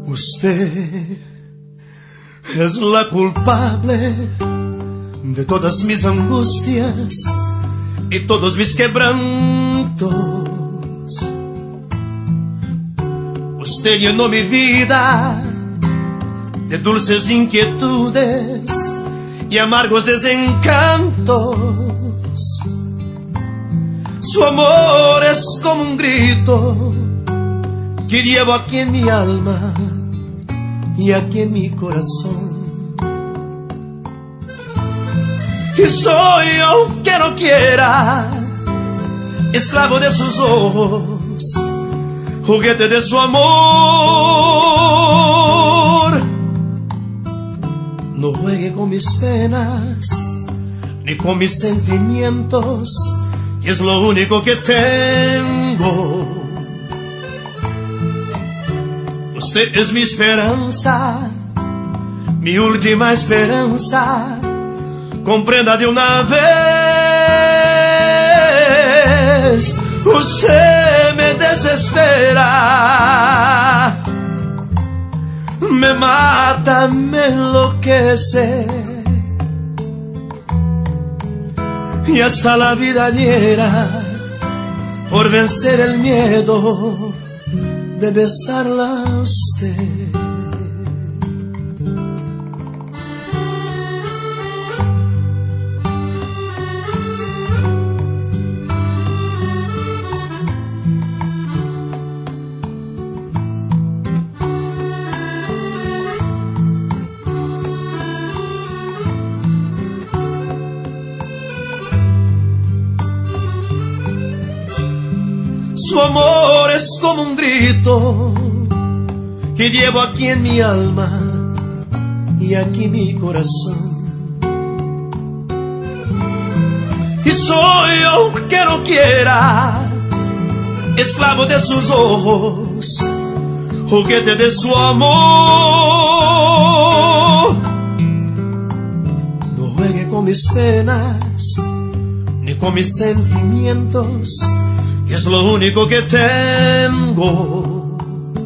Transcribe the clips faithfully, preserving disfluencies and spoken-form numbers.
Usted es la culpable de todas mis angustias y todos mis quebrantos. Usted llenó mi vida de dulces inquietudes y amargos desencantos. Su amor es como un grito que llevo aquí en mi alma y aquí en mi corazón. Y soy, aunque no quiera, esclavo de sus ojos, juguete de su amor. No juegue con mis penas ni con mis sentimientos, que es lo único que tengo. Usted es mi esperanza, mi última esperanza. Comprenda de una vez. Usted me desespera, me mata, me enloquece, y hasta la vida diera por vencer el miedo de besarla a usted. Su amor es como un grito que llevo aquí en mi alma y aquí mi corazón. Y soy, aunque no quiera, esclavo de sus ojos, juguete de su amor. No juegue con mis penas ni con mis sentimientos, que es lo único que tengo.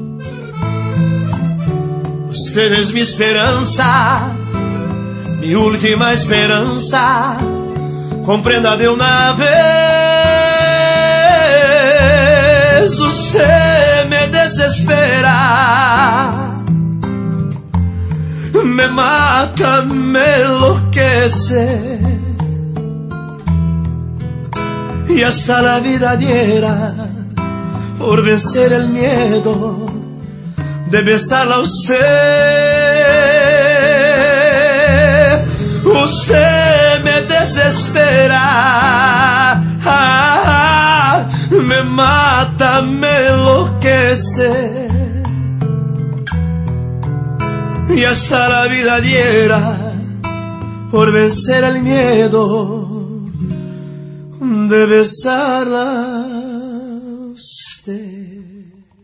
Usted es mi esperanza, mi última esperanza. Comprenda de una vez. Usted me desespera, me mata, me enloquece, y hasta la vida diera por vencer el miedo de besarla a usted. Usted me desespera, me mata, me enloquece, y hasta la vida diera por vencer el miedo de besarla a usted.